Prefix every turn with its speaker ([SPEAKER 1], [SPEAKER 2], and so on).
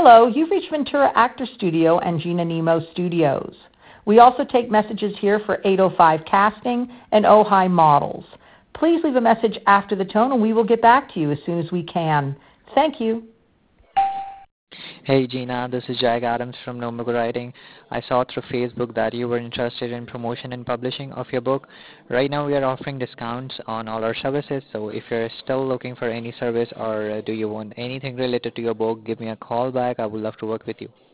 [SPEAKER 1] Hello, you've reached Ventura Actor Studio and Gina Nemo Studios. We also take messages here for 805 Casting and Ojai Models. Please leave a message after the tone and we will get back to you as soon as we can. Thank you.
[SPEAKER 2] Hey Gina, this is Jack Adams from Nombook Writing. I saw through Facebook that you were interested in promotion and publishing of your book. Right now we are offering discounts on all our services, so if you're still looking for any service or do you want anything related to your book, give me a call back. I would love to work with you.